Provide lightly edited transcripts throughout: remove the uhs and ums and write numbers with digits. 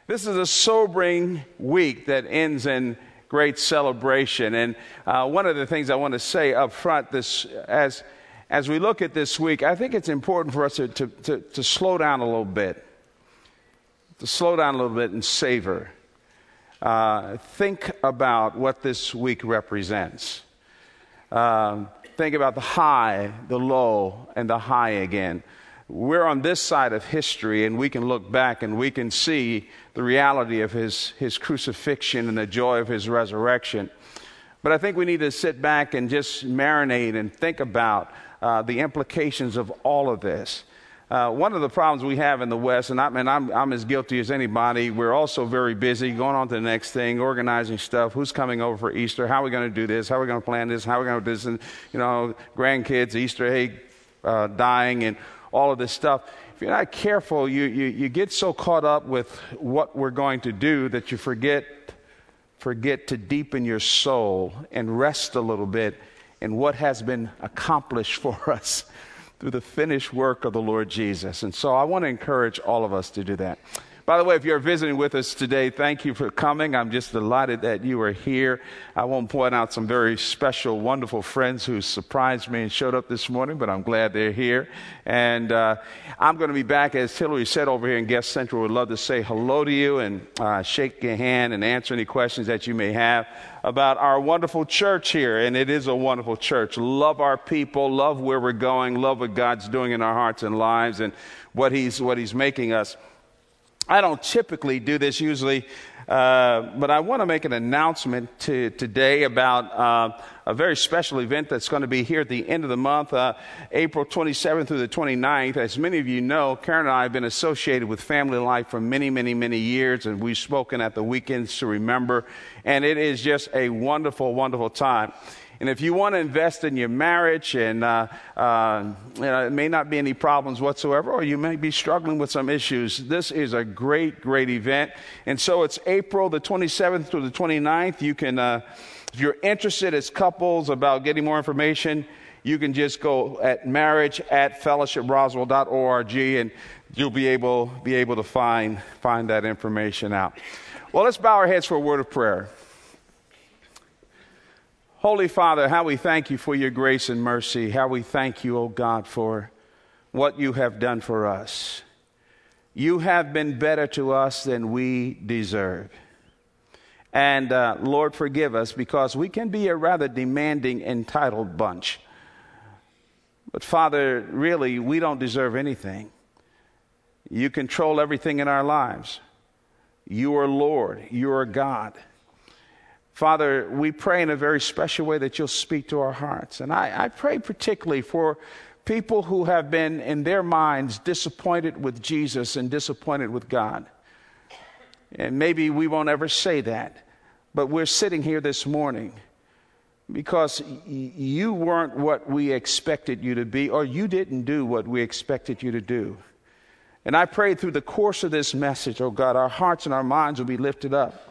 This is a sobering week that ends in great celebration. And one of the things I want to say up front, as we look at this week, I think it's important for us to slow down a little bit, and savor. Think about what this week represents. Think about the high, the low, and the high again. We're on this side of history, and we can look back and we can see the reality of his crucifixion and the joy of his resurrection. But I think we need to sit back and just marinate and think about the implications of all of this. One of the problems we have in the West, and I'm as guilty as anybody, we're also very busy going on to the next thing, organizing stuff, who's coming over for Easter, how are we going to do this, how are we going to plan this, how are we going to do this, and, grandkids, Easter egg dying, and all of this stuff. If you're not careful, you get so caught up with what we're going to do that you forget to deepen your soul and rest a little bit in what has been accomplished for us through the finished work of the Lord Jesus. And so I want to encourage all of us to do that. By the way, if you're visiting with us today, thank you for coming. I'm just delighted that you are here. I won't point out some very special, wonderful friends who surprised me and showed up this morning, but I'm glad they're here. And I'm going to be back, as Hillary said, over here in Guest Central. Would love to say hello to you and shake your hand and answer any questions that you may have about our wonderful church here. And it is a wonderful church. Love our people, love where we're going, love what God's doing in our hearts and lives and what He's making us. I don't typically do this usually, but I want to make an announcement today about a very special event that's going to be here at the end of the month, April 27th through the 29th. As many of you know, Karen and I have been associated with Family Life for many, many, many years, and we've spoken at the weekends to remember, and it is just a wonderful, wonderful time. And if you want to invest in your marriage and it may not be any problems whatsoever, or you may be struggling with some issues, this is a great, great event. And so it's April the 27th through the 29th. You can, if you're interested as couples about getting more information, you can just go at marriage@fellowshiproswell.org and you'll be able to find that information out. Well, let's bow our heads for a word of prayer. Holy Father, how we thank you for your grace and mercy. How we thank you, O God, for what you have done for us. You have been better to us than we deserve. And Lord, forgive us because we can be a rather demanding, entitled bunch. But Father, really, we don't deserve anything. You control everything in our lives. You are Lord. You are God. Father, we pray in a very special way that you'll speak to our hearts. And I pray particularly for people who have been, in their minds, disappointed with Jesus and disappointed with God. And maybe we won't ever say that, but we're sitting here this morning because you weren't what we expected you to be, or you didn't do what we expected you to do. And I pray through the course of this message, oh God, our hearts and our minds will be lifted up.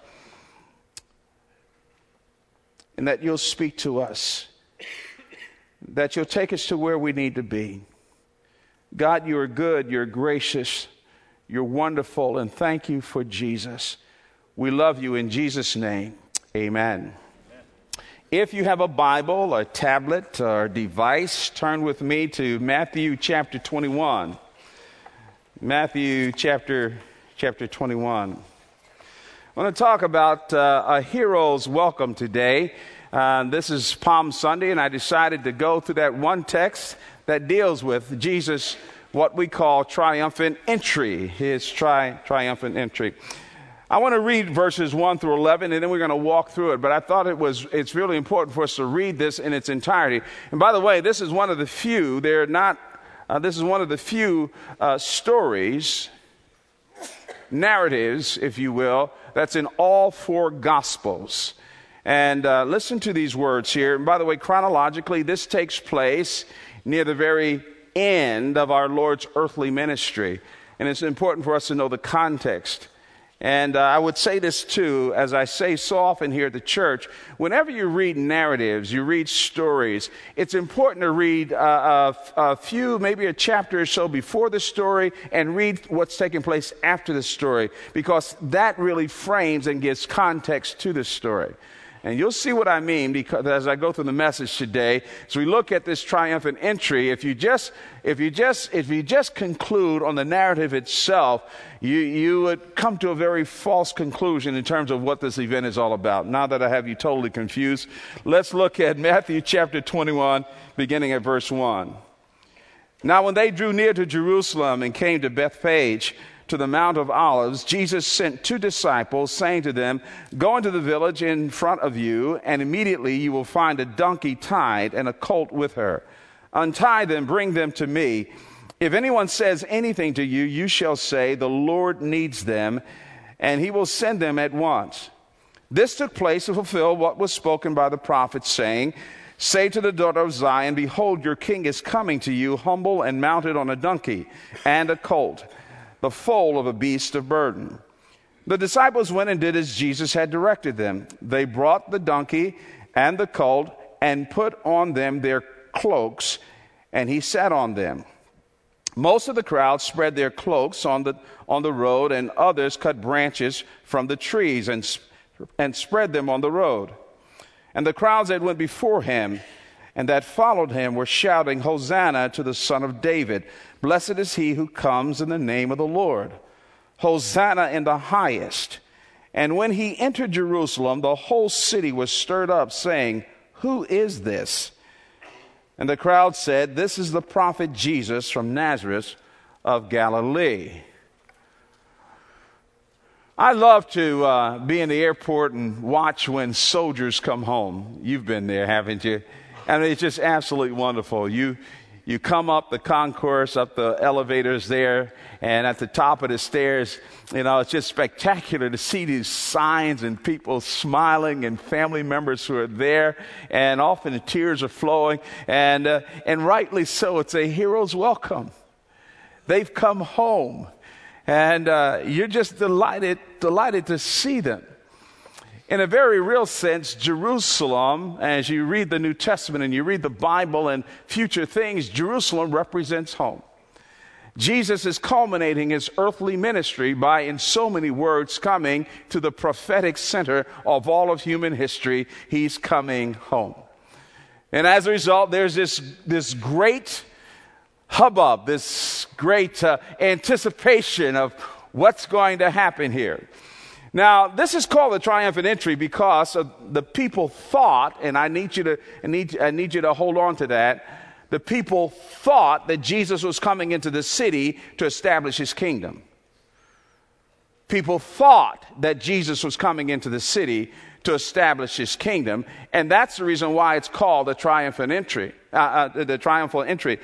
And that you'll speak to us, that you'll take us to where we need to be. God, you are good, you're gracious, you're wonderful, and thank you for Jesus. We love you in Jesus' name. Amen. If you have a Bible, a tablet, or device, turn with me to Matthew chapter 21. Matthew chapter 21. I want to talk about a hero's welcome today. This is Palm Sunday, and I decided to go through that one text that deals with Jesus, what we call triumphant entry, his triumphant entry. I want to read verses 1 through 11, and then we're going to walk through it. But I thought it's really important for us to read this in its entirety. And by the way, this is one of the few. This is one of the few stories, narratives, if you will, that's in all four Gospels. And listen to these words here. And by the way, chronologically, this takes place near the very end of our Lord's earthly ministry. And it's important for us to know the context. And I would say this too, as I say so often here at the church, whenever you read narratives, you read stories, it's important to read a few, maybe a chapter or so before the story and read what's taking place after the story, because that really frames and gives context to the story. And you'll see what I mean because as I go through the message today, as we look at this triumphant entry, if you just conclude on the narrative itself, you would come to a very false conclusion in terms of what this event is all about. Now that I have you totally confused, let's look at Matthew chapter 21, beginning at verse 1. Now when they drew near to Jerusalem and came to Bethphage, to the Mount of Olives, Jesus sent 2 disciples, saying to them, "Go into the village in front of you, and immediately you will find a donkey tied and a colt with her. Untie them, bring them to me. If anyone says anything to you, you shall say, 'The Lord needs them,' and he will send them at once." This took place to fulfill what was spoken by the prophet, saying, "Say to the daughter of Zion, Behold, your king is coming to you, humble and mounted on a donkey and a colt, the foal of a beast of burden." The disciples went and did as Jesus had directed them. They brought the donkey and the colt and put on them their cloaks, and he sat on them. Most of the crowd spread their cloaks on the road, and others cut branches from the trees and spread them on the road. And the crowds that went before him and that followed him were shouting, "Hosanna to the Son of David. Blessed is he who comes in the name of the Lord. Hosanna in the highest." And when he entered Jerusalem, the whole city was stirred up, saying, "Who is this?" And the crowd said, "This is the prophet Jesus from Nazareth of Galilee." I love to be in the airport and watch when soldiers come home. You've been there, haven't you? I mean, it's just absolutely wonderful. You come up the concourse, up the elevators there, and at the top of the stairs, it's just spectacular to see these signs and people smiling and family members who are there, and often the tears are flowing, and rightly so. It's a hero's welcome. They've come home, and you're just delighted to see them. In a very real sense, Jerusalem, as you read the New Testament and you read the Bible and future things, Jerusalem represents home. Jesus is culminating his earthly ministry by, in so many words, coming to the prophetic center of all of human history. He's coming home. And as a result, there's this great hubbub, this great anticipation of what's going to happen here. Now, this is called the triumphant entry because the people thought, and I need you to hold on to that. The people thought that Jesus was coming into the city to establish his kingdom. People thought that Jesus was coming into the city to establish his kingdom, and that's the reason why it's called the triumphant entry. The triumphal entry.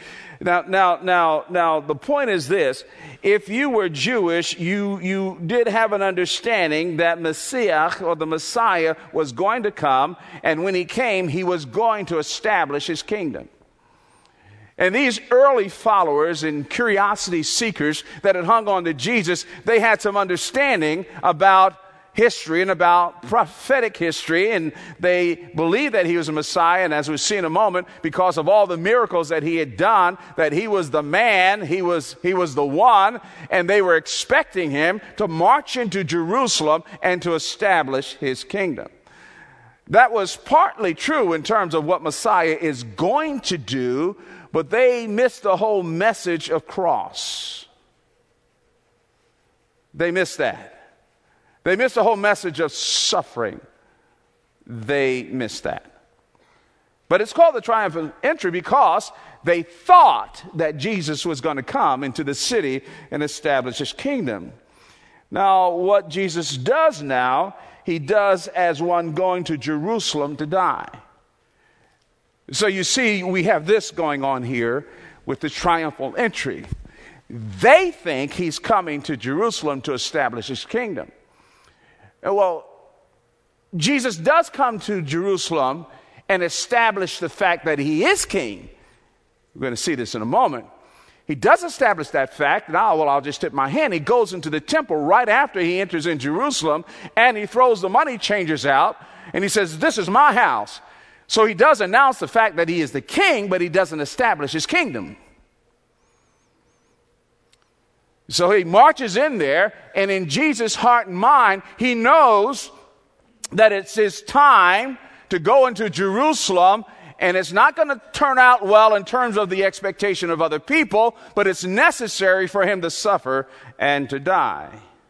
Now, the point is this: if you were Jewish, you did have an understanding that Messiah or the Messiah was going to come, and when he came, he was going to establish his kingdom. And these early followers and curiosity seekers that had hung on to Jesus, they had some understanding about history and about prophetic history, and they believed that he was a Messiah, and as we'll see in a moment, because of all the miracles that he had done, that he was the man, he was the one, and they were expecting him to march into Jerusalem and to establish his kingdom. That was partly true in terms of what Messiah is going to do, but they missed the whole message of cross. They missed that. They missed the whole message of suffering. They missed that. But it's called the triumphant entry because they thought that Jesus was going to come into the city and establish his kingdom. Now, what Jesus does now, he does as one going to Jerusalem to die. So you see, we have this going on here with the triumphal entry. They think he's coming to Jerusalem to establish his kingdom. Well, Jesus does come to Jerusalem and establish the fact that he is king. We're going to see this in a moment. He does establish that fact, and I'll just tip my hand. He goes into the temple right after he enters in Jerusalem, and he throws the money changers out, and he says, this is my house. So he does announce the fact that he is the king, but he doesn't establish his kingdom. So he marches in there, and in Jesus' heart and mind, he knows that it's his time to go into Jerusalem, and it's not going to turn out well in terms of the expectation of other people, but it's necessary for him to suffer and to die.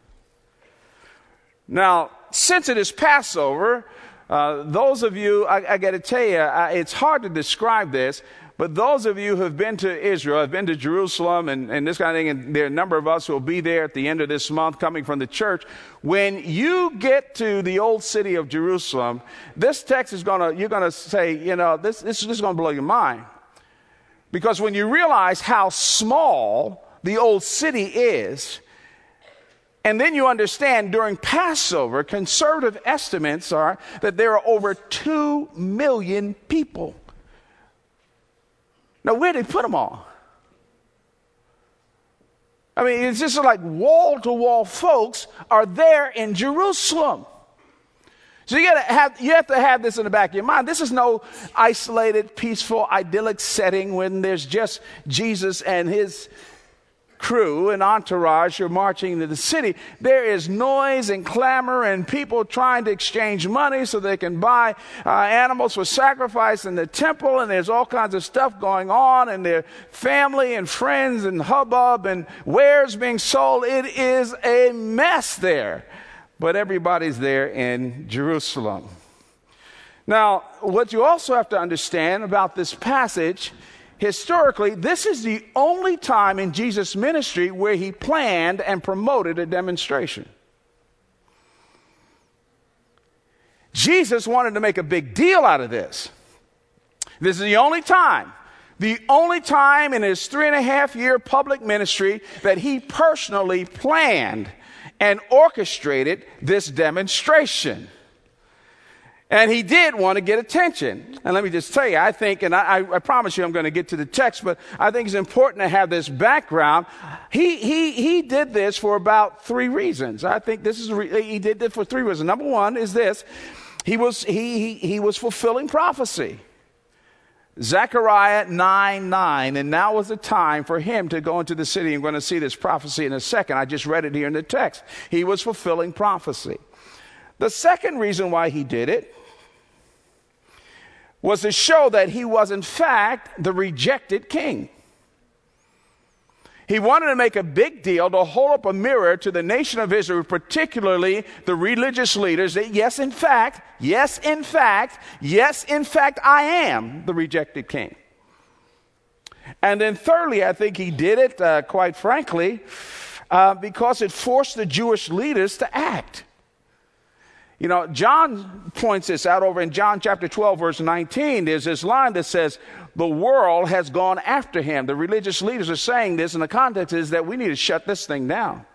Now, since it is Passover, those of you, I got to tell you, it's hard to describe this, but those of you who have been to Israel, have been to Jerusalem and this kind of thing, and there are a number of us who will be there at the end of this month coming from the church. When you get to the old city of Jerusalem, this text is you're going to say, this is going to blow your mind. Because when you realize how small the old city is, and then you understand during Passover, conservative estimates are that there are over 2 million people. Now, where did they put them all? I mean, it's just like wall-to-wall folks are there in Jerusalem. So you have to have this in the back of your mind. This is no isolated, peaceful, idyllic setting when there's just Jesus and his crew and entourage are marching into the city. There is noise and clamor and people trying to exchange money so they can buy animals for sacrifice in the temple, and there's all kinds of stuff going on, and their family and friends and hubbub and wares being sold. It is a mess there, but everybody's there in Jerusalem. Now, what you also have to understand about this passage, historically, this is the only time in Jesus' ministry where he planned and promoted a demonstration. Jesus wanted to make a big deal out of this. This is the only time in his 3.5-year public ministry that he personally planned and orchestrated this demonstration. And he did want to get attention. And let me just tell you, I think, and I promise you I'm going to get to the text, but I think it's important to have this background. He did this for about 3 reasons. I think he did this for 3 reasons. Number one is this. He was fulfilling prophecy. Zechariah 9:9, and now was the time for him to go into the city. I'm going to see this prophecy in a second. I just read it here in the text. He was fulfilling prophecy. The second reason why he did it was to show that he was, in fact, the rejected king. He wanted to make a big deal, to hold up a mirror to the nation of Israel, particularly the religious leaders, that yes, in fact, I am the rejected king. And then thirdly, I think he did it, quite frankly, because it forced the Jewish leaders to act. You know, John points this out over in John chapter 12, verse 19. There's this line that says, the world has gone after him. The religious leaders are saying this, and the context is that we need to shut this thing down.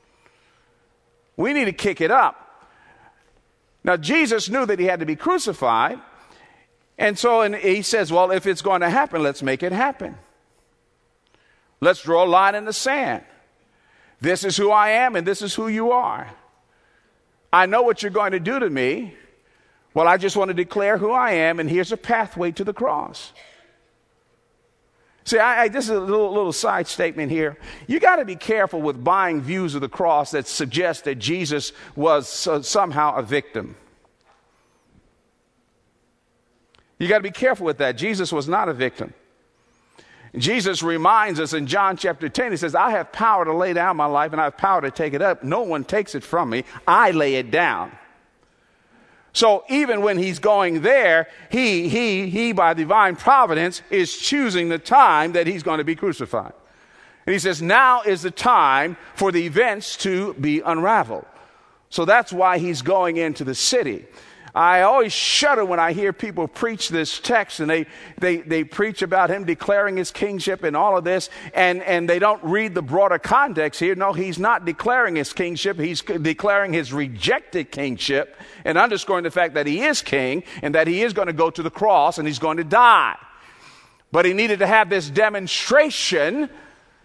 We need to kick it up. Now, Jesus knew that he had to be crucified, and so he says, well, if it's going to happen, let's make it happen. Let's draw a line in the sand. This is who I am, and this is who you are. I know what you're going to do to me. Well, I just want to declare who I am, and here's a pathway to the cross. See, this is a little side statement here. You got to be careful with buying views of the cross that suggest that Jesus was somehow a victim. You got to be careful with that. Jesus was not a victim. Jesus reminds us in John chapter 10, he says, I have power to lay down my life and I have power to take it up. No one takes it from me. I lay it down. So even when he's going there, he by divine providence is choosing the time that he's going to be crucified. And he says, now is the time for the events to be unraveled. So that's why he's going into the city. I always shudder when I hear people preach this text, and they preach about him declaring his kingship and all of this, and they don't read the broader context here. No, he's not declaring his kingship. He's declaring his rejected kingship and underscoring the fact that he is king and that he is going to go to the cross and he's going to die. But he needed to have this demonstration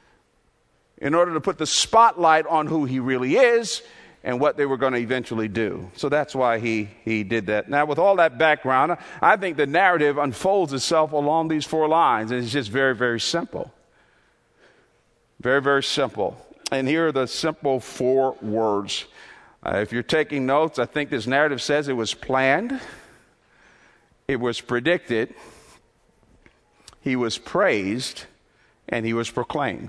in order to put the spotlight on who he really is and what they were going to eventually do. So that's why he did that. Now, with all that background, I think the narrative unfolds itself along these 4 lines, and it's just very, very simple. Very, very simple. And here are the simple 4 words. If you're taking notes, I think this narrative says it was planned, it was predicted, he was praised, and he was proclaimed.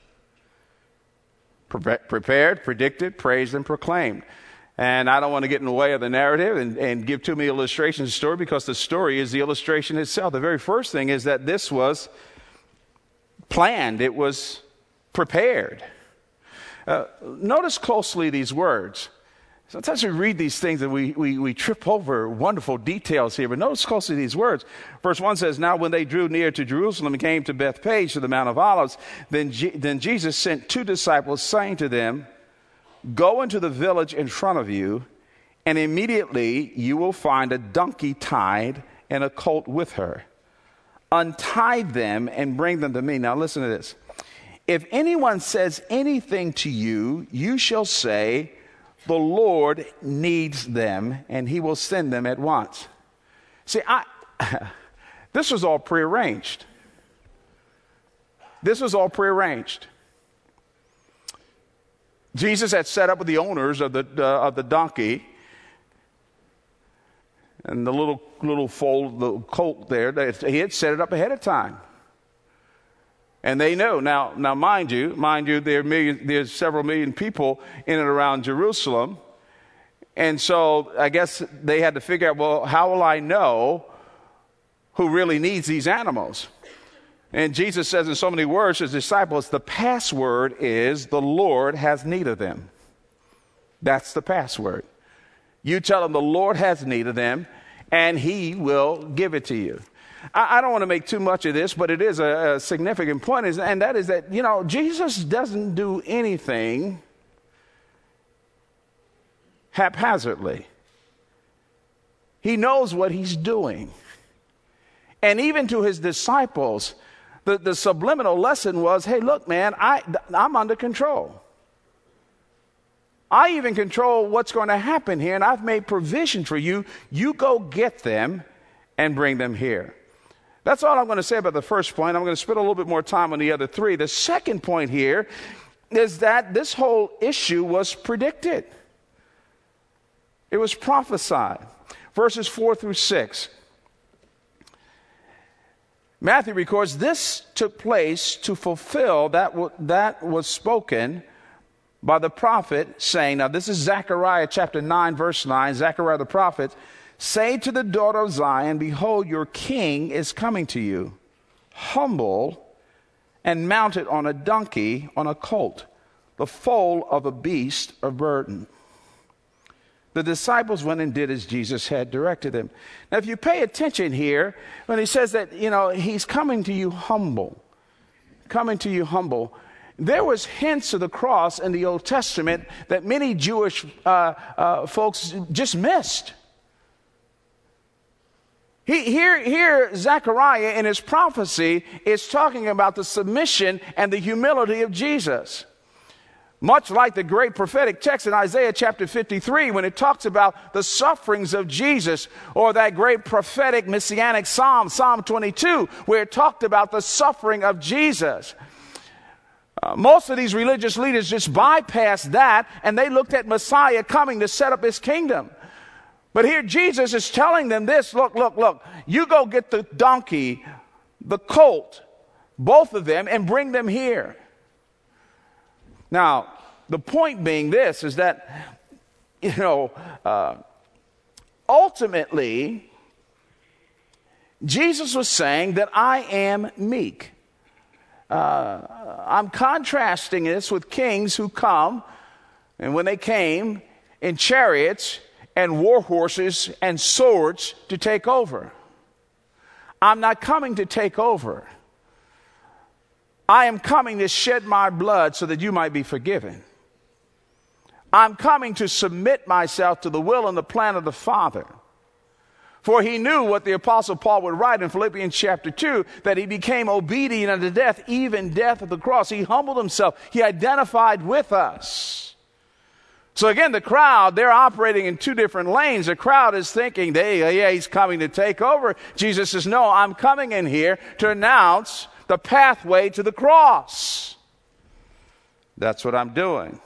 Prepared, predicted, praised, and proclaimed. And I don't want to get in the way of the narrative and give too many illustrations of the story, because the story is the illustration itself. The very first thing is that this was planned. It was prepared. Notice closely these words. Sometimes we read these things and we trip over wonderful details here, but notice closely these words. Verse 1 says, now when they drew near to Jerusalem and came to Bethphage, to the Mount of Olives, then Jesus sent 2 disciples, saying to them, go into the village in front of you, and immediately you will find a donkey tied and a colt with her. Untie them and bring them to me. Now listen to this. If anyone says anything to you, you shall say, the Lord needs them, and he will send them at once. See, this was all prearranged. This was all prearranged. Jesus had set up with the owners of the donkey and the little foal, the colt there. He had set it up ahead of time. And they know. Now, mind you, there's several million people in and around Jerusalem. And so I guess they had to figure out, well, how will I know who really needs these animals? And Jesus says in so many words to his disciples, the password is the Lord has need of them. That's the password. You tell them the Lord has need of them, and he will give it to you. I don't want to make too much of this, but it is a significant point, and that is that, Jesus doesn't do anything haphazardly. He knows what he's doing. And even to his disciples, the subliminal lesson was, hey, look, man, I'm under control. I even control what's going to happen here, and I've made provision for you. You go get them and bring them here. That's all I'm going to say about the first point. I'm going to spend a little bit more time on the other 3. The second point here is that this whole issue was predicted. It was prophesied. Verses 4 through 6. Matthew records this took place to fulfill that was spoken by the prophet, saying, now this is Zechariah chapter 9, verse 9, Zechariah the prophet, say to the daughter of Zion, behold, your king is coming to you, humble and mounted on a donkey, on a colt, the foal of a beast of burden. The disciples went and did as Jesus had directed them. Now, if you pay attention here, when he says that, he's coming to you humble, there was hints of the cross in the Old Testament that many Jewish folks just missed. Here, Zechariah in his prophecy is talking about the submission and the humility of Jesus. Much like the great prophetic text in Isaiah chapter 53, when it talks about the sufferings of Jesus, or that great prophetic messianic psalm, Psalm 22, where it talked about the suffering of Jesus. Most of these religious leaders just bypassed that, and they looked at Messiah coming to set up his kingdom. But here Jesus is telling them this, look, you go get the donkey, the colt, both of them, and bring them here. Now, the point being this is that, ultimately, Jesus was saying that I am meek. I'm contrasting this with kings who come, and when they came in chariots and war horses and swords to take over. I'm not coming to take over. I am coming to shed my blood so that you might be forgiven. I'm coming to submit myself to the will and the plan of the Father. For he knew what the Apostle Paul would write in Philippians chapter 2, that he became obedient unto death, even death of the cross. He humbled himself. He identified with us. So again, the crowd, they're operating in two different lanes. The crowd is thinking, he's coming to take over. Jesus says, no, I'm coming in here to announce the pathway to the cross. That's what I'm doing.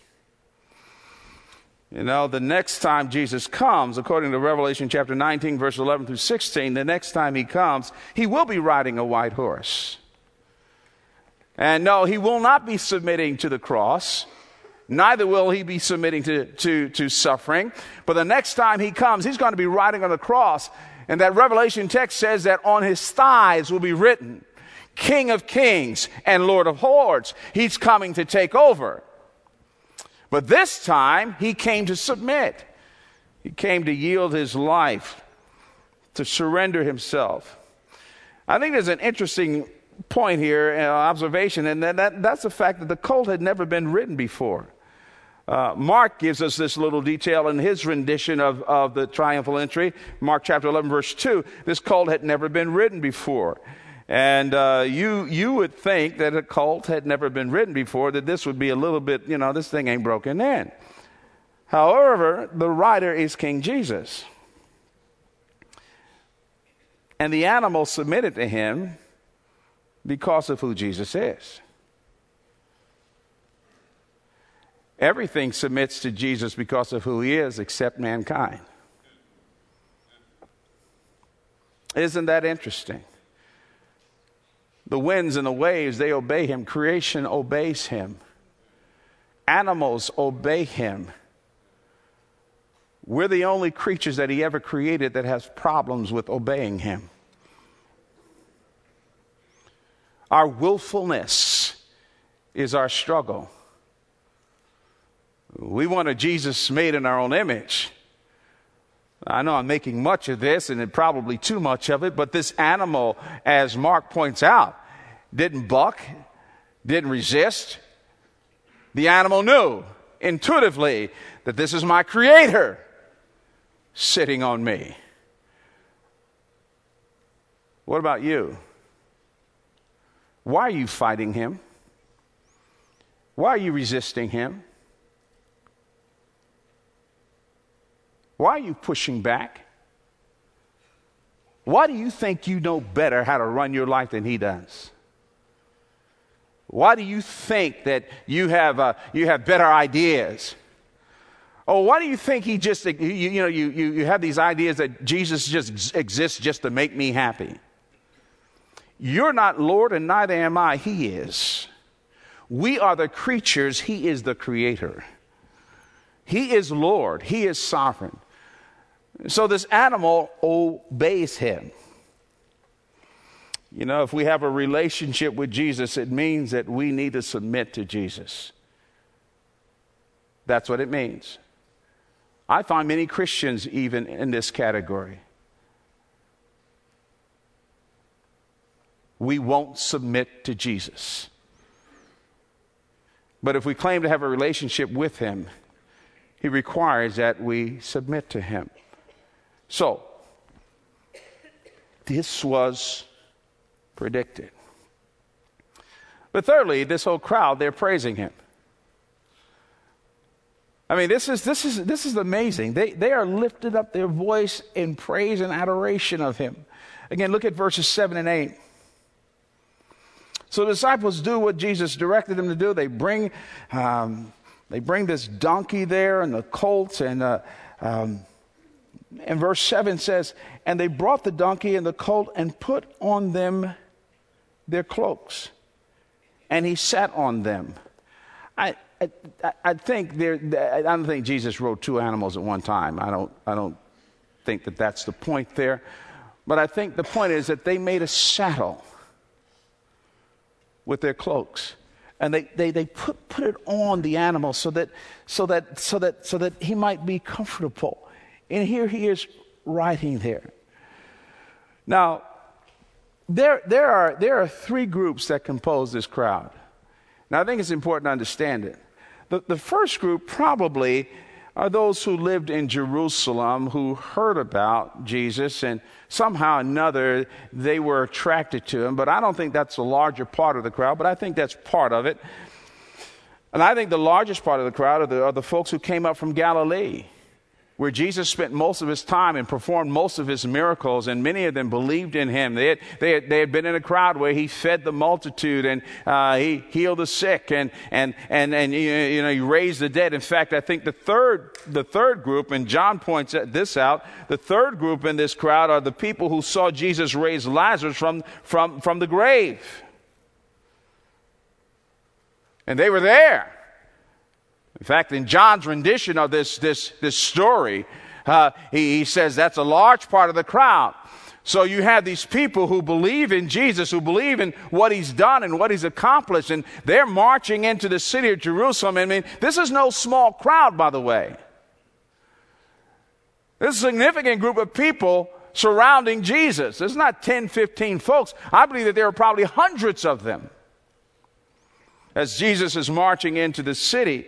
You know, the next time Jesus comes, according to Revelation chapter 19, verse 11 through 16, the next time he comes, he will be riding a white horse. And no, he will not be submitting to the cross. Neither will he be submitting to suffering. But the next time he comes, he's going to be riding on the cross. And that Revelation text says that on his thighs will be written, King of Kings and Lord of Lords. He's coming to take over. But this time, he came to submit. He came to yield his life, to surrender himself. I think there's an interesting point here, observation, and that's the fact that the colt had never been ridden before. Mark gives us this little detail in his rendition of the triumphal entry. Mark chapter 11, verse 2. This colt had never been ridden before. And you would think that a colt had never been ridden before, that this would be a little bit, this thing ain't broken in. However, the rider is King Jesus. And the animal submitted to him because of who Jesus is. Everything submits to Jesus because of who he is, except mankind. Isn't that interesting? The winds and the waves, they obey him. Creation obeys him. Animals obey him. We're the only creatures that he ever created that has problems with obeying him. Our willfulness is our struggle. We want a Jesus made in our own image. I know I'm making much of this, and probably too much of it, but this animal, as Mark points out, didn't buck, didn't resist. The animal knew intuitively that this is my Creator sitting on me. What about you? Why are you fighting him? Why are you resisting him? Why are you pushing back? Why do you think you know better how to run your life than he does? Why do you think that you have better ideas? Oh, why do you think he just, you have these ideas that Jesus just exists just to make me happy? You're not Lord, and neither am I. He is. We are the creatures. He is the Creator. He is Lord. He is sovereign. So this animal obeys him. If we have a relationship with Jesus, it means that we need to submit to Jesus. That's what it means. I find many Christians even in this category. We won't submit to Jesus. But if we claim to have a relationship with him, he requires that we submit to him. So, this was predicted. But thirdly, this whole crowd, they're praising him. I mean, this is amazing. They are lifted up their voice in praise and adoration of him. Again, look at verses 7 and 8. So the disciples do what Jesus directed them to do. They bring this donkey there and the colt, and verse 7 says, and they brought the donkey and the colt and put on them their cloaks, and he sat on them. I don't think Jesus rode two animals at one time. I don't think that that's the point there. But I think the point is that they made a saddle with their cloaks, and they put it on the animal so that he might be comfortable. And here he is riding there. Now, there are three groups that compose this crowd. Now, I think it's important to understand it. The first group probably are those who lived in Jerusalem who heard about Jesus, and somehow or another they were attracted to him. But I don't think that's a larger part of the crowd, but I think that's part of it. And I think the largest part of the crowd are the folks who came up from Galilee, where Jesus spent most of his time and performed most of his miracles, and many of them believed in him. They had been in a crowd where he fed the multitude, and he healed the sick, and he raised the dead. In fact, I think the third group, and John points this out, the third group in this crowd are the people who saw Jesus raise Lazarus from the grave. And they were there. In fact, in John's rendition of this story, he says that's a large part of the crowd. So you have these people who believe in Jesus, who believe in what he's done and what he's accomplished, and they're marching into the city of Jerusalem. I mean, this is no small crowd, by the way. This is a significant group of people surrounding Jesus. It's not 10, 15 folks. I believe that there are probably hundreds of them as Jesus is marching into the city.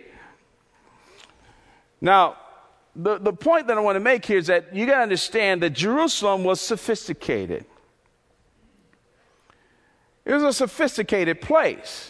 Now, the point that I want to make here is that you got to understand that Jerusalem was sophisticated. It was a sophisticated place.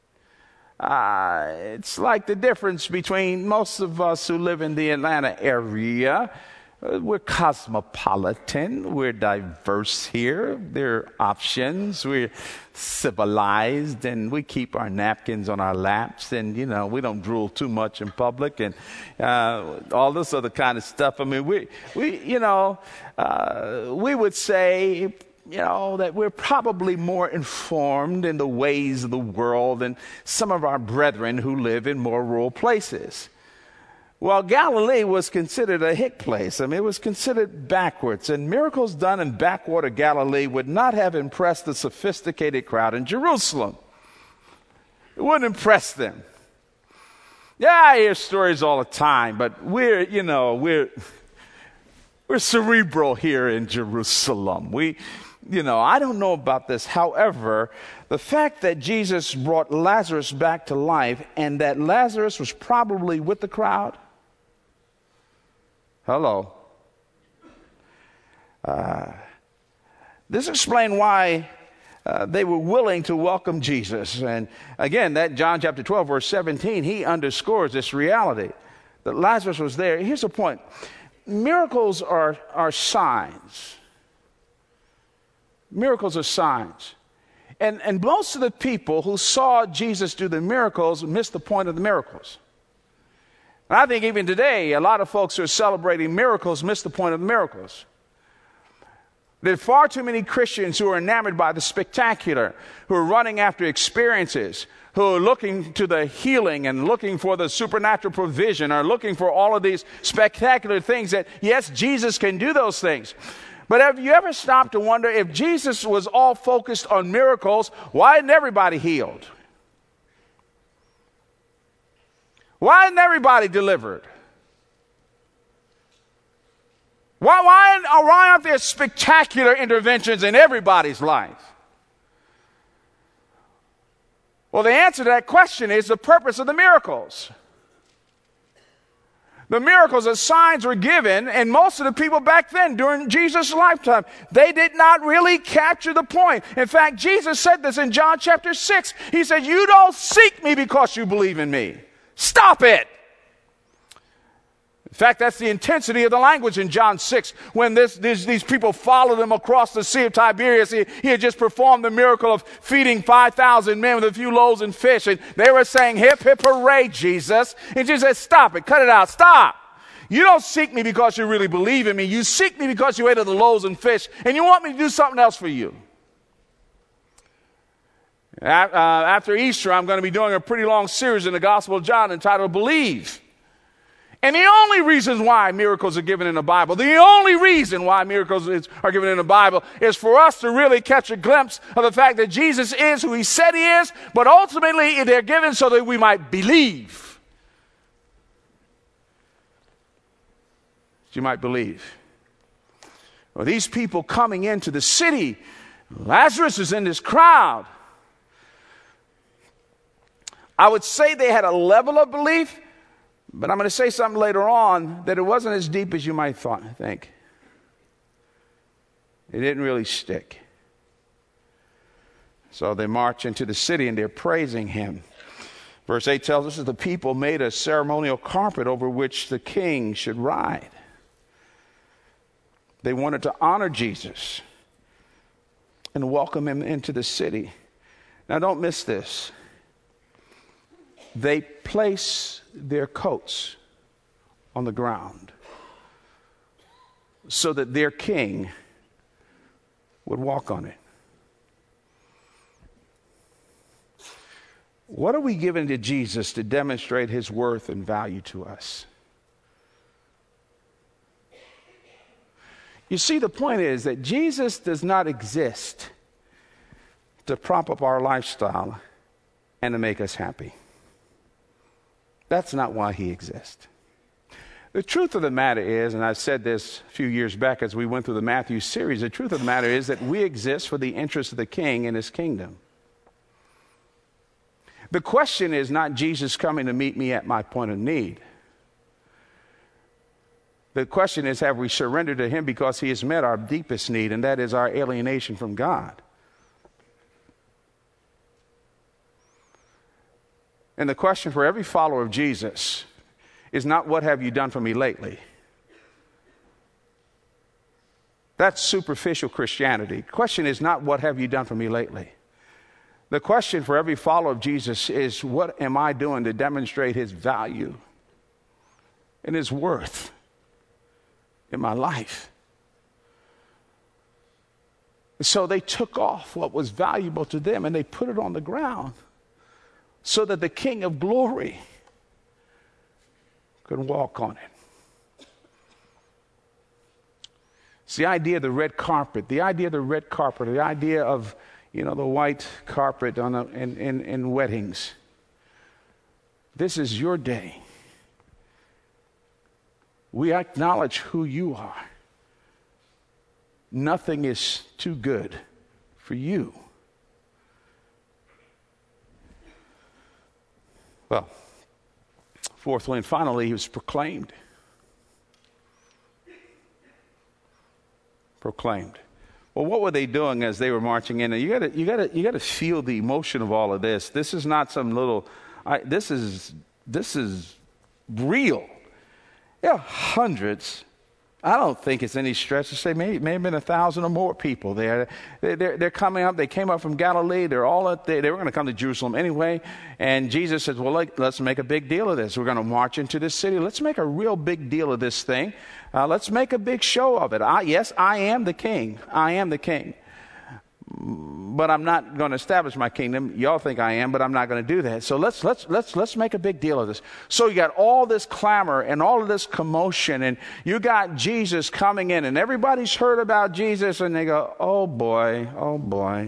It's like the difference between most of us who live in the Atlanta area. We're cosmopolitan. We're diverse here. There are options. We're civilized, and we keep our napkins on our laps, and, we don't drool too much in public, and all this other kind of stuff. I mean, we would say, that we're probably more informed in the ways of the world than some of our brethren who live in more rural places. Well, Galilee was considered a hick place. I mean, it was considered backwards. And miracles done in backwater Galilee would not have impressed the sophisticated crowd in Jerusalem. It wouldn't impress them. Yeah, I hear stories all the time, but we're cerebral here in Jerusalem. I don't know about this. However, the fact that Jesus brought Lazarus back to life and that Lazarus was probably with the crowd. Hello. This explains why they were willing to welcome Jesus. And again, that John chapter 12, verse 17, he underscores this reality that Lazarus was there. Here's the point. Miracles are signs. Miracles are signs. And most of the people who saw Jesus do the miracles missed the point of the miracles. And I think even today, a lot of folks who are celebrating miracles miss the point of the miracles. There are far too many Christians who are enamored by the spectacular, who are running after experiences, who are looking to the healing and looking for the supernatural provision, or looking for all of these spectacular things that, yes, Jesus can do those things. But have you ever stopped to wonder, if Jesus was all focused on miracles, why isn't everybody healed? Why isn't everybody delivered? Why aren't there spectacular interventions in everybody's life? Well, the answer to that question is the purpose of the miracles. The miracles as signs were given, and most of the people back then during Jesus' lifetime, they did not really capture the point. In fact, Jesus said this in John chapter 6. He said, "You don't seek me because you believe in me." Stop it. In fact, that's the intensity of the language in John 6. When these people followed him across the Sea of Tiberias, he had just performed the miracle of feeding 5,000 men with a few loaves and fish. And they were saying, "Hip, hip, hooray, Jesus." And Jesus said, "Stop it. Cut it out. Stop. You don't seek me because you really believe in me. You seek me because you ate of the loaves and fish. And you want me to do something else for you." After Easter, I'm going to be doing a pretty long series in the Gospel of John entitled Believe. And the only reason why miracles are given in the Bible, the only reason why miracles are given in the Bible is for us to really catch a glimpse of the fact that Jesus is who he said he is, but ultimately they're given so that we might believe. You might believe. Well, these people coming into the city, Lazarus is in this crowd. I would say they had a level of belief, But I'm going to say something later on that it wasn't as deep as you might think. It didn't really stick. So they march into the city and they're praising him. Verse 8 tells us that the people made a ceremonial carpet over which the king should ride. They wanted to honor Jesus and welcome him into the city. Now don't miss this. They place their coats on the ground so that their king would walk on it. What are we giving to Jesus to demonstrate his worth and value to us? You see, the point is that Jesus does not exist to prop up our lifestyle and to make us happy. That's not why he exists. The truth of the matter is, and I said this a few years back as we went through the Matthew series, the truth of the matter is that we exist for the interest of the king and his kingdom. The question is not Jesus coming to meet me at my point of need. The question is, have we surrendered to him because he has met our deepest need, and that is our alienation from God? And the question for every follower of Jesus is not, what have you done for me lately? That's superficial Christianity. The question is not, what have you done for me lately? The question for every follower of Jesus is, what am I doing to demonstrate his value and his worth in my life? So they took off what was valuable to them and they put it on the ground so that the King of Glory could walk on it. It's the idea of the red carpet, the idea of the white carpet in weddings. This is your day. We acknowledge who you are. Nothing is too good for you. Well, fourthly and finally, he was proclaimed. Proclaimed. Well, what were they doing as they were marching in? And you got to feel the emotion of all of this. This is not some little. This is real. There are hundreds. I don't think it's any stretch to say may have been 1,000 or more people there. They're coming up. They came up from Galilee. They're all up there. They were going to come to Jerusalem anyway. And Jesus says, well, let's make a big deal of this. We're going to march into this city. Let's make a real big deal of this thing. Let's make a big show of it. Yes, I am the king. I am the king. But I'm not going to establish my kingdom. Y'all think I am, but I'm not going to do that. So let's make a big deal of this. So you got all this clamor and all of this commotion, and you got Jesus coming in, and everybody's heard about Jesus, and they go, oh boy, oh boy.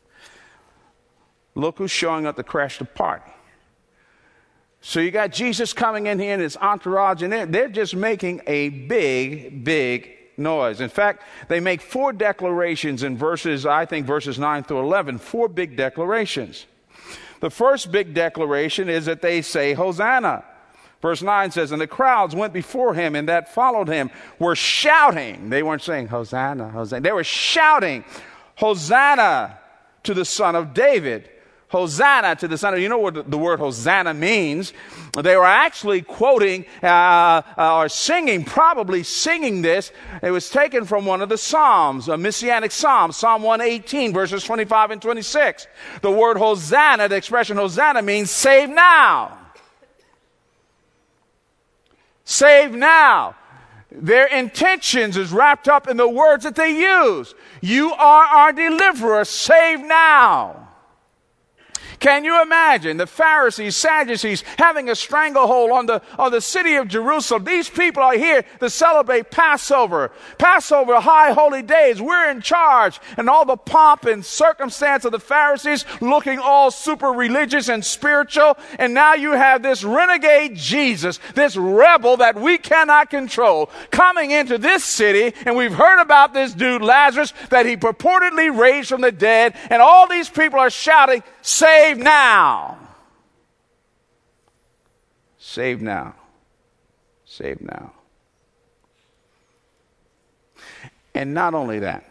Look who's showing up to crash the party. So you got Jesus coming in here and his entourage, and they're just making a big noise. In fact, they make 4 declarations in verses 9 through 11, 4 big declarations. The first big declaration is that they say, Hosanna. Verse 9 says, and the crowds went before him and that followed him were shouting. They weren't saying, Hosanna, Hosanna. They were shouting, Hosanna to the Son of David. Hosanna to the Son of... You know what the word Hosanna means? They were actually quoting or singing, probably singing this. It was taken from one of the Psalms, a Messianic Psalm, Psalm 118, verses 25 and 26. The word Hosanna, the expression Hosanna means save now. Save now. Their intentions is wrapped up in the words that they use. You are our deliverer, save now. Can you imagine the Pharisees, Sadducees having a stranglehold on the city of Jerusalem? These people are here to celebrate Passover. Passover, high holy days. We're in charge. And all the pomp and circumstance of the Pharisees looking all super religious and spiritual. And now you have this renegade Jesus, this rebel that we cannot control, coming into this city. And we've heard about this dude, Lazarus, that he purportedly raised from the dead. And all these people are shouting, save now. Save now. Save now. And not only that,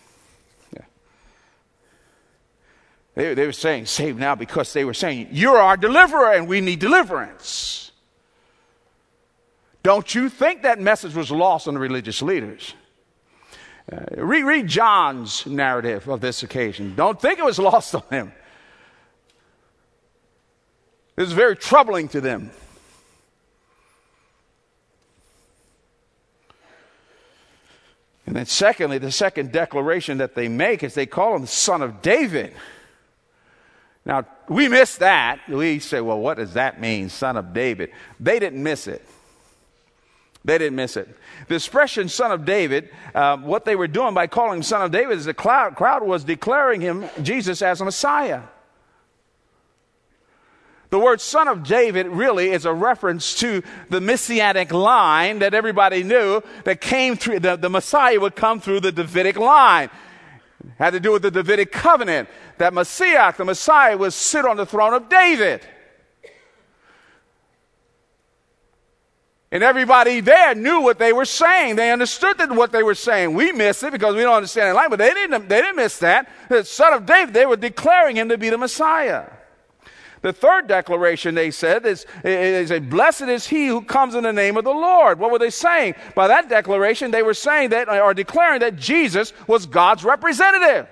they were saying save now because they were saying, you're our deliverer and we need deliverance. Don't you think that message was lost on the religious leaders? Read John's narrative of this occasion. Don't think it was lost on him. It was very troubling to them. And then secondly, the second declaration that they make is they call him the Son of David. Now, we miss that. We say, well, what does that mean, Son of David? They didn't miss it. They didn't miss it. The expression Son of David, what they were doing by calling him Son of David is the crowd was declaring him, Jesus, as a Messiah. The word Son of David really is a reference to the messianic line that everybody knew that came through, the Messiah would come through the Davidic line. It had to do with the Davidic covenant, that Messiah, the Messiah, would sit on the throne of David. And everybody there knew what they were saying. They understood what they were saying. We missed it because we don't understand the language, but they didn't miss that. The Son of David, they were declaring him to be the Messiah. The third declaration they said is blessed is he who comes in the name of the Lord. What were they saying? By that declaration, they were saying that, or declaring that Jesus was God's representative.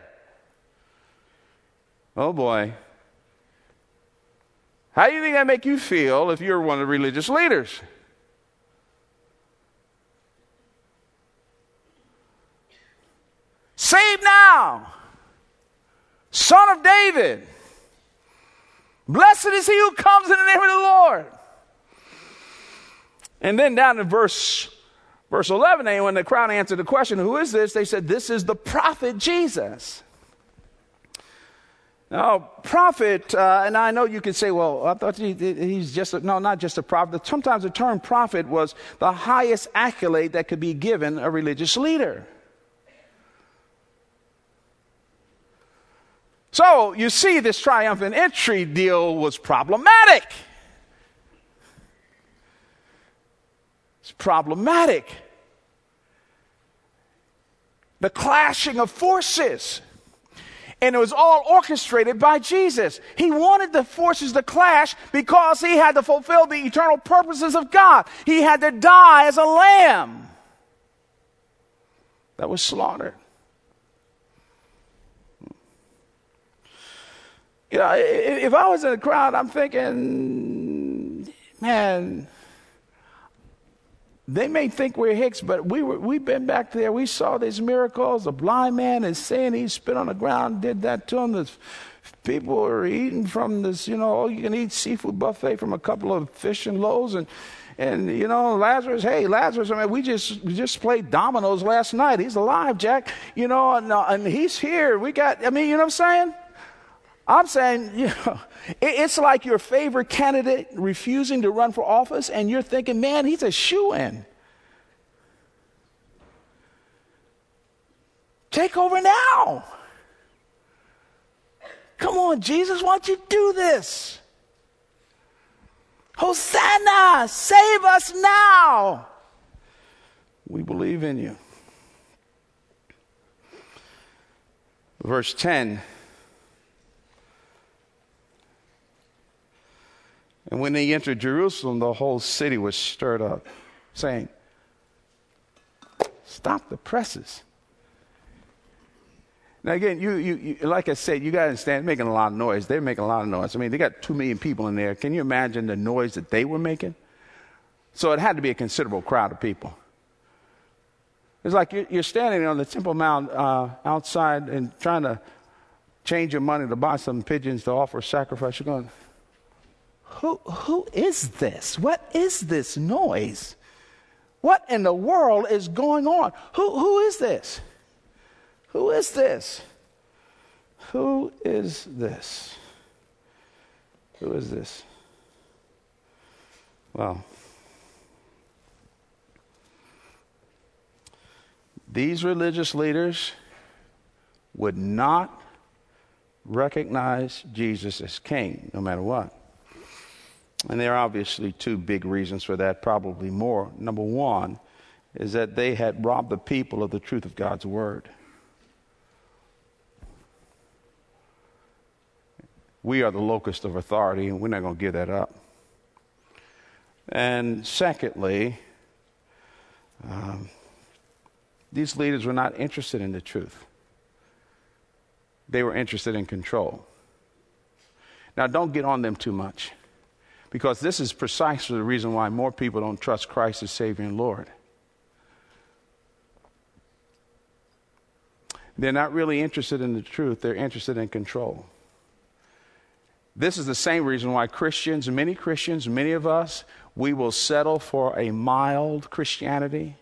Oh boy. How do you think that make you feel if you're one of the religious leaders? Save now, Son of David. Blessed is he who comes in the name of the Lord. And then down in verse 11, when the crowd answered the question, who is this? They said, this is the prophet Jesus. Now, prophet, and I know you could say, well, I thought he's just, not just a prophet. Sometimes the term prophet was the highest accolade that could be given a religious leader. So, you see, this triumphant entry deal was problematic. It's problematic. The clashing of forces. And it was all orchestrated by Jesus. He wanted the forces to clash because he had to fulfill the eternal purposes of God. He had to die as a lamb that was slaughtered. You know, if I was in the crowd, I'm thinking, man, they may think we're hicks, but we've been back there. We saw these miracles. The blind man is saying he spit on the ground, did that to him. The people are eating from this, all-you-can-eat seafood buffet from a couple of fish and loaves. And Lazarus, I mean, we just played dominoes last night. He's alive, Jack. And he's here. You know what I'm saying? I'm saying, it's like your favorite candidate refusing to run for office, and you're thinking, man, he's a shoo-in. Take over now. Come on, Jesus, why don't you do this? Hosanna, save us now. We believe in you. Verse 10. And when they entered Jerusalem, the whole city was stirred up, saying, stop the presses. Now again, you like I said, you got to understand, making a lot of noise. They're making a lot of noise. I mean, they got 2 million people in there. Can you imagine the noise that they were making? So it had to be a considerable crowd of people. It's like you're standing on the Temple Mount outside and trying to change your money to buy some pigeons to offer a sacrifice. You're going, Who is this? What is this noise? What in the world is going on? Who is this? Who is this? Who is this? Who is this? Well, these religious leaders would not recognize Jesus as king, no matter what. And there are obviously two big reasons for that, probably more. Number one is that they had robbed the people of the truth of God's word. We are the locus of authority, and we're not going to give that up. And secondly, these leaders were not interested in the truth. They were interested in control. Now, don't get on them too much, because this is precisely the reason why more people don't trust Christ as Savior and Lord. They're not really interested in the truth. They're interested in control. This is the same reason why many of us, we will settle for a mild Christianity.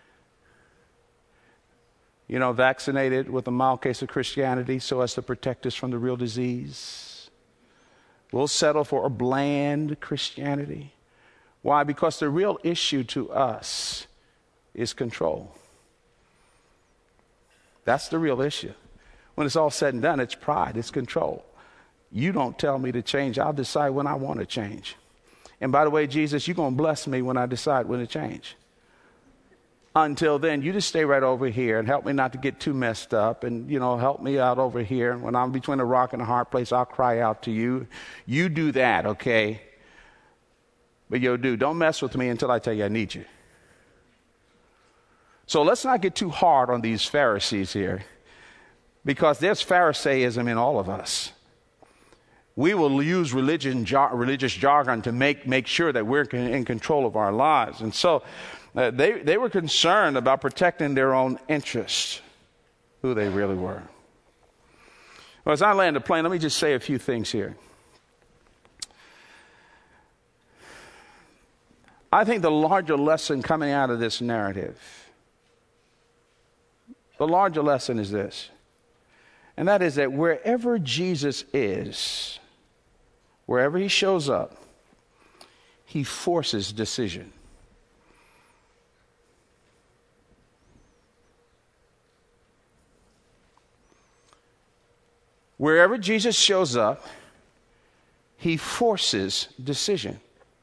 Vaccinated with a mild case of Christianity so as to protect us from the real disease. We'll settle for a bland Christianity. Why? Because the real issue to us is control. That's the real issue. When it's all said and done, it's pride, it's control. You don't tell me to change. I'll decide when I want to change. And by the way, Jesus, you're going to bless me when I decide when to change. Until then, you just stay right over here and help me not to get too messed up, and, help me out over here. When I'm between a rock and a hard place, I'll cry out to you. You do that, okay? But don't mess with me until I tell you I need you. So let's not get too hard on these Pharisees here, because there's Pharisaism in all of us. We will use religious jargon to make sure that we're in control of our lives. And so they were concerned about protecting their own interests, who they really were. Well, as I land the plane, let me just say a few things here. I think the larger lesson coming out of this narrative, the larger lesson is this, and that is that wherever Jesus is, wherever he shows up, he forces decision. Wherever Jesus shows up, he forces decision.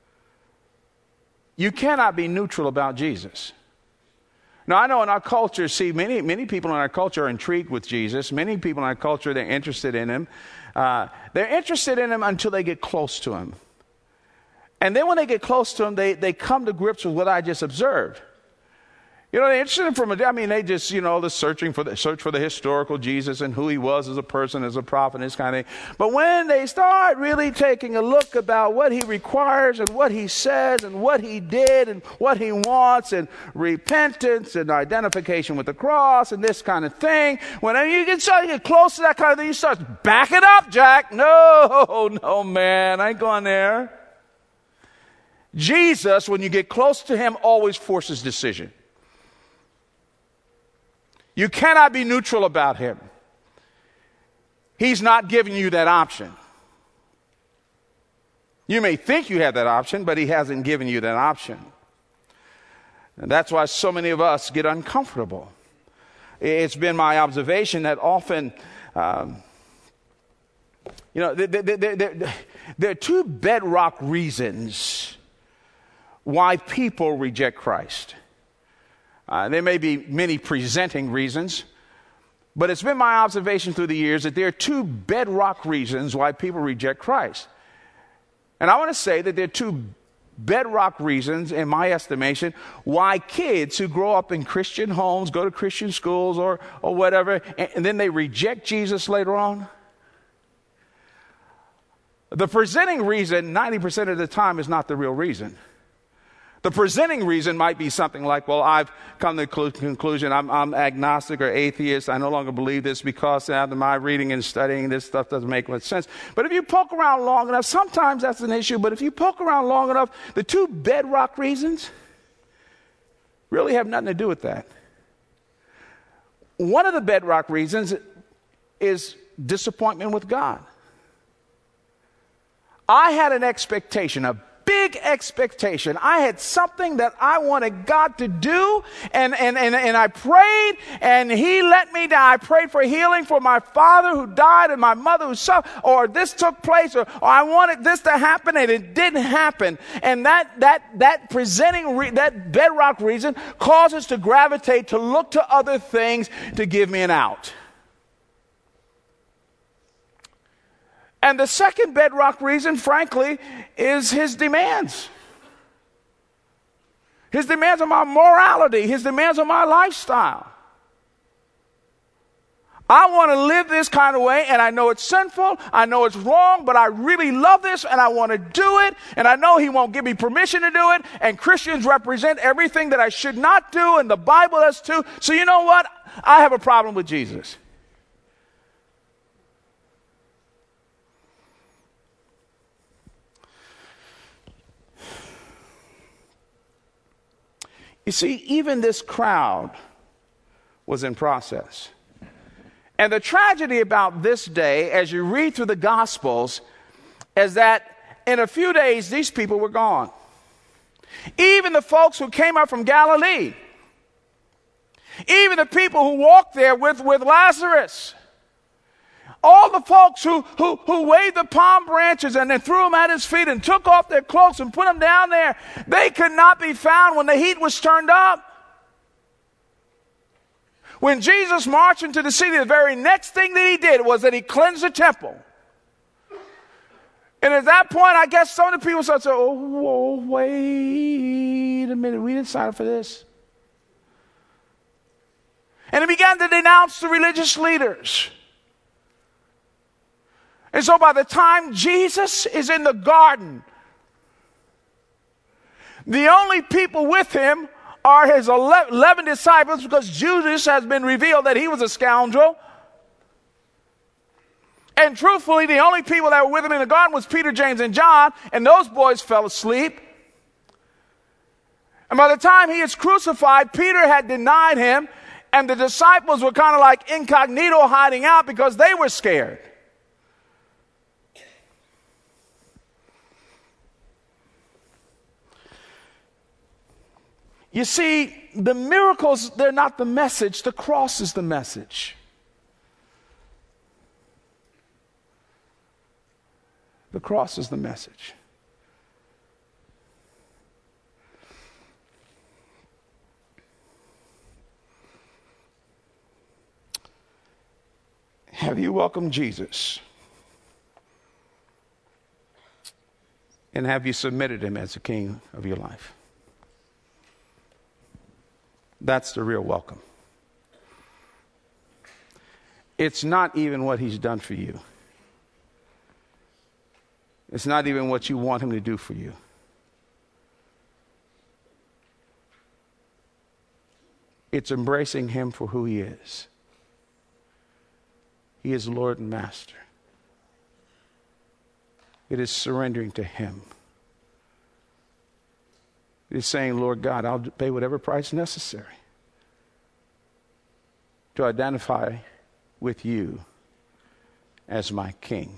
You cannot be neutral about Jesus. Now, I know in our culture, many people in our culture are intrigued with Jesus. Many people in our culture, they're interested in him. They're interested in him until they get close to him. And then when they get close to him, they come to grips with what I just observed. They're interested in they just, the search for the historical Jesus and who he was as a person, as a prophet, and this kind of thing. But when they start really taking a look about what he requires and what he says and what he did and what he wants and repentance and identification with the cross and this kind of thing, when you get close to that kind of thing, you start, back it up, Jack. No, man, I ain't going there. Jesus, when you get close to him, always forces decision. You cannot be neutral about him. He's not giving you that option. You may think you have that option, but he hasn't given you that option. And that's why so many of us get uncomfortable. It's been my observation that often, there are two bedrock reasons why people reject Christ. There may be many presenting reasons, but it's been my observation through the years that there are two bedrock reasons why people reject Christ. And I want to say that there are two bedrock reasons, in my estimation, why kids who grow up in Christian homes, go to Christian schools or whatever, and then they reject Jesus later on. The presenting reason, 90% of the time, is not the real reason. The presenting reason might be something like, well, I've come to the conclusion I'm agnostic or atheist. I no longer believe this because after my reading and studying, this stuff doesn't make much sense. But if you poke around long enough, sometimes that's an issue, but if you poke around long enough, the two bedrock reasons really have nothing to do with that. One of the bedrock reasons is disappointment with God. I had an expectation, a big expectation. I had something that I wanted God to do, and I prayed, and He let me down. I prayed for healing for my father who died and my mother who suffered, or this took place, or I wanted this to happen, and it didn't happen. And that bedrock reason causes us to gravitate to look to other things to give me an out. And the second bedrock reason, frankly, is his demands. His demands on my morality, his demands on my lifestyle. I want to live this kind of way, and I know it's sinful, I know it's wrong, but I really love this, and I want to do it, and I know he won't give me permission to do it, and Christians represent everything that I should not do, and the Bible does too. So you know what? I have a problem with Jesus. You see, even this crowd was in process. And the tragedy about this day, as you read through the Gospels, is that in a few days, these people were gone. Even the folks who came up from Galilee. Even the people who walked there with Lazarus. All the folks who waved the palm branches and then threw them at his feet and took off their cloaks and put them down there, they could not be found when the heat was turned up. When Jesus marched into the city, the very next thing that he did was that he cleansed the temple. And at that point, I guess some of the people started saying, oh, wait a minute, we didn't sign up for this. And he began to denounce the religious leaders. And so by the time Jesus is in the garden, the only people with him are his 11 disciples, because Judas has been revealed that he was a scoundrel. And truthfully, the only people that were with him in the garden was Peter, James, and John, and those boys fell asleep. And by the time he is crucified, Peter had denied him, and the disciples were kind of like incognito hiding out because they were scared. You see, the miracles, they're not the message. The cross is the message. The cross is the message. Have you welcomed Jesus? And have you submitted him as the king of your life? That's the real welcome. It's not even what he's done for you. It's not even what you want him to do for you. It's embracing him for who he is. He is Lord and Master. It is surrendering to him. It is saying, Lord God, I'll pay whatever price necessary to identify with you as my king.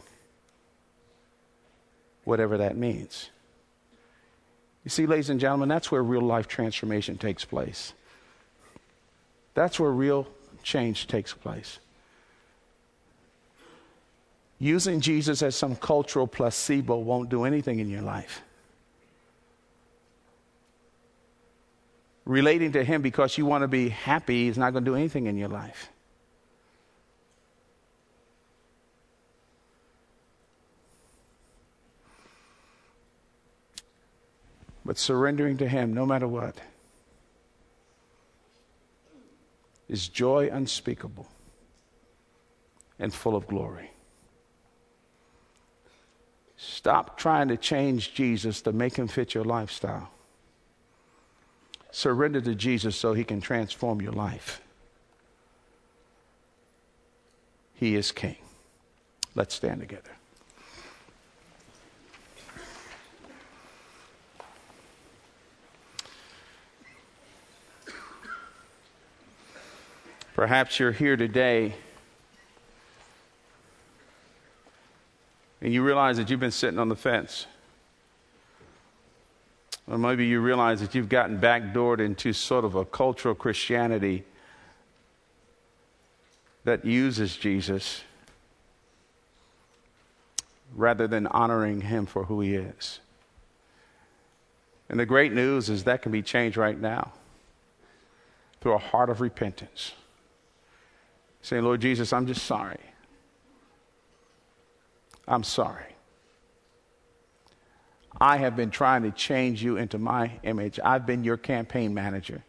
Whatever that means. You see, ladies and gentlemen, that's where real life transformation takes place. That's where real change takes place. Using Jesus as some cultural placebo won't do anything in your life. Relating to him because you want to be happy is not going to do anything in your life. But surrendering to him, no matter what, is joy unspeakable and full of glory. Stop trying to change Jesus to make him fit your lifestyle. Surrender to Jesus so he can transform your life. He is King. Let's stand together. Perhaps you're here today and you realize that you've been sitting on the fence. Or maybe you realize that you've gotten backdoored into sort of a cultural Christianity that uses Jesus rather than honoring him for who he is. And the great news is that can be changed right now through a heart of repentance. Saying, Lord Jesus, I'm just sorry. I'm sorry. I have been trying to change you into my image. I've been your campaign manager.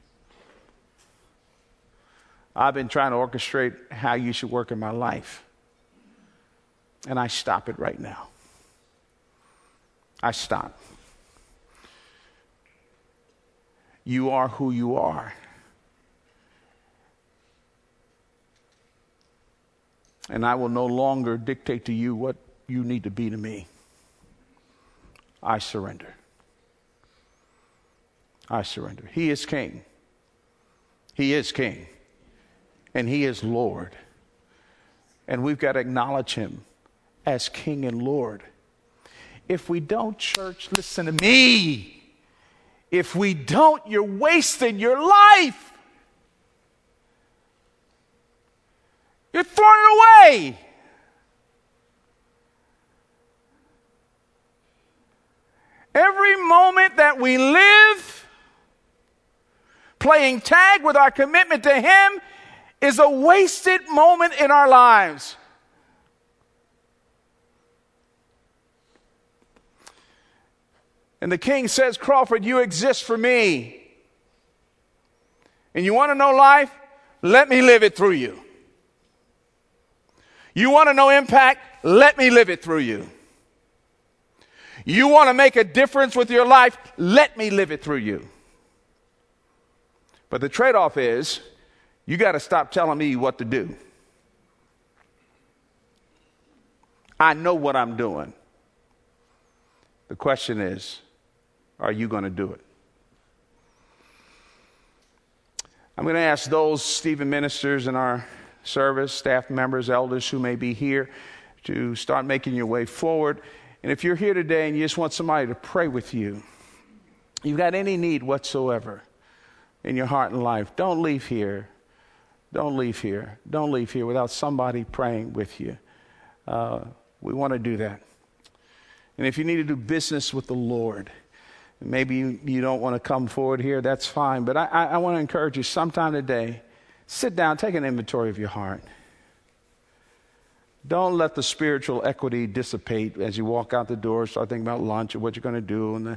I've been trying to orchestrate how you should work in my life. And I stop it right now. I stop. You are who you are. And I will no longer dictate to you what you need to be to me. I surrender. I surrender. He is king. He is king. And he is Lord. And we've got to acknowledge him as King and Lord. If we don't, church, listen to me. If we don't, you're wasting your life. You're throwing it away. Every moment that we live playing tag with our commitment to him is a wasted moment in our lives. And the king says, Crawford, you exist for me. And you want to know life? Let me live it through you. You want to know impact? Let me live it through you. You want to make a difference with your life? Let me live it through you. But the trade-off is, you got to stop telling me what to do. I know what I'm doing. The question is, are you going to do it? I'm going to ask those Stephen ministers in our service, staff members, elders who may be here to start making your way forward. And if you're here today and you just want somebody to pray with you, you've got any need whatsoever in your heart and life, don't leave here. Don't leave here. Don't leave here without somebody praying with you. We want to do that. And if you need to do business with the Lord, maybe you don't want to come forward here, that's fine. But I want to encourage you sometime today, sit down, take an inventory of your heart. Don't let the spiritual equity dissipate as you walk out the door, start thinking about lunch or what you're going to do and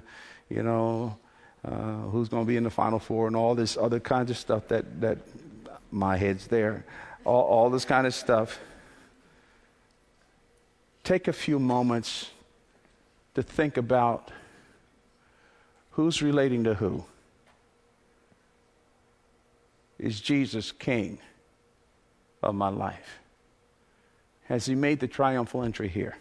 who's going to be in the Final Four and all this other kinds of stuff that my head's there. All this kind of stuff. Take a few moments to think about who's relating to who. Is Jesus king of my life? Has he made the triumphal entry here?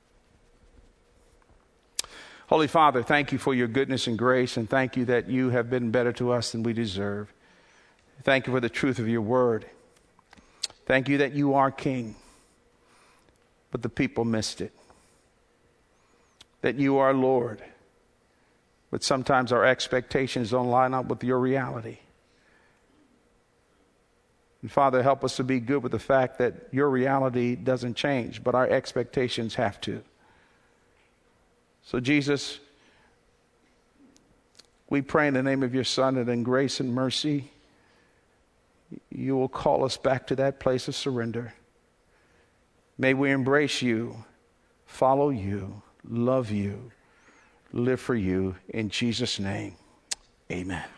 Holy Father, thank you for your goodness and grace, and thank you that you have been better to us than we deserve. Thank you for the truth of your word. Thank you that you are king, but the people missed it. That you are Lord, but sometimes our expectations don't line up with your reality. And Father, help us to be good with the fact that your reality doesn't change, but our expectations have to. So Jesus, we pray in the name of your Son that in grace and mercy, you will call us back to that place of surrender. May we embrace you, follow you, love you, live for you. In Jesus' name, amen.